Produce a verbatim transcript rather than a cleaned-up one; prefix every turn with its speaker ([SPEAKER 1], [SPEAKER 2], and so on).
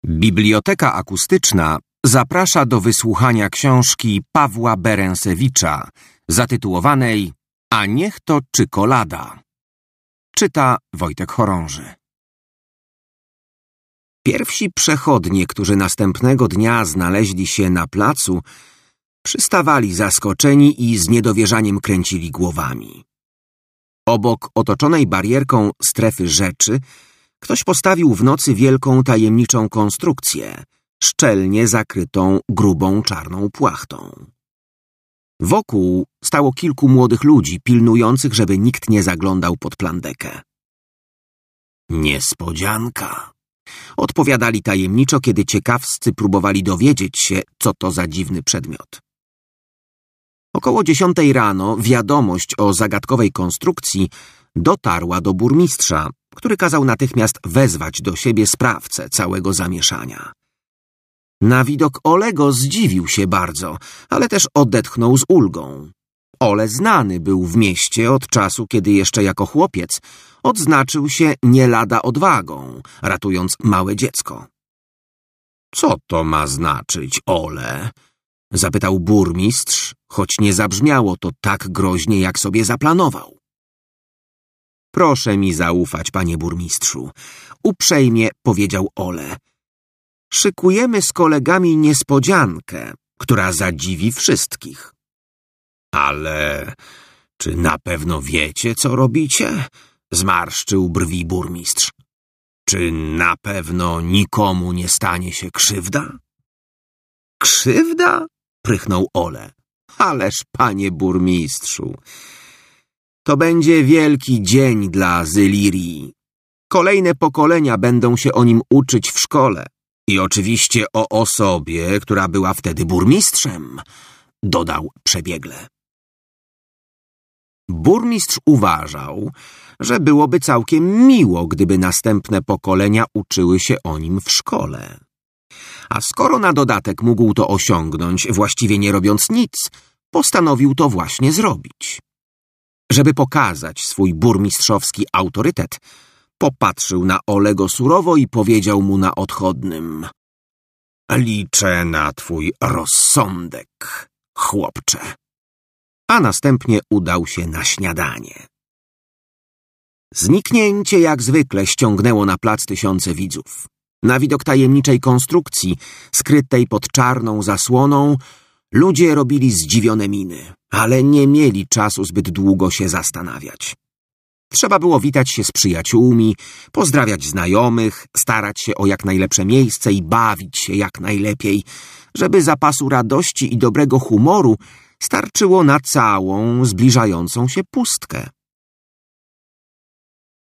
[SPEAKER 1] Biblioteka Akustyczna zaprasza do wysłuchania książki Pawła Berensewicza zatytułowanej A niech to czekolada. Czyta Wojtek Chorąży. Pierwsi przechodnie, którzy następnego dnia znaleźli się na placu, przystawali zaskoczeni i z niedowierzaniem kręcili głowami. Obok otoczonej barierką strefy rzeczy ktoś postawił w nocy wielką tajemniczą konstrukcję, szczelnie zakrytą grubą czarną płachtą. Wokół stało kilku młodych ludzi, pilnujących, żeby nikt nie zaglądał pod plandekę. Niespodzianka! Odpowiadali tajemniczo, kiedy ciekawscy próbowali dowiedzieć się, co to za dziwny przedmiot. Około dziesiątej rano wiadomość o zagadkowej konstrukcji dotarła do burmistrza, który kazał natychmiast wezwać do siebie sprawcę całego zamieszania. Na widok Olego zdziwił się bardzo, ale też odetchnął z ulgą. Ole znany był w mieście od czasu, kiedy jeszcze jako chłopiec odznaczył się nie lada odwagą, ratując małe dziecko. — Co to ma znaczyć, Ole? — zapytał burmistrz, choć nie zabrzmiało to tak groźnie, jak sobie zaplanował. — Proszę mi zaufać, panie burmistrzu — uprzejmie powiedział Ole. — Szykujemy z kolegami niespodziankę, która zadziwi wszystkich. — Ale czy na pewno wiecie, co robicie? — zmarszczył brwi burmistrz. — Czy na pewno nikomu nie stanie się krzywda? — Krzywda? — prychnął Ole. — Ależ, panie burmistrzu, to będzie wielki dzień dla Zylirii. Kolejne pokolenia będą się o nim uczyć w szkole. I oczywiście o osobie, która była wtedy burmistrzem, dodał przebiegle. Burmistrz uważał, że byłoby całkiem miło, gdyby następne pokolenia uczyły się o nim w szkole. A skoro na dodatek mógł to osiągnąć, właściwie nie robiąc nic, postanowił to właśnie zrobić. Żeby pokazać swój burmistrzowski autorytet, popatrzył na Olego surowo i powiedział mu na odchodnym: — Liczę na twój rozsądek, chłopcze. A następnie udał się na śniadanie. Zniknięcie jak zwykle ściągnęło na plac tysiące widzów. Na widok tajemniczej konstrukcji, skrytej pod czarną zasłoną, ludzie robili zdziwione miny, ale nie mieli czasu zbyt długo się zastanawiać. Trzeba było witać się z przyjaciółmi, pozdrawiać znajomych, starać się o jak najlepsze miejsce i bawić się jak najlepiej, żeby zapasu radości i dobrego humoru starczyło na całą zbliżającą się pustkę.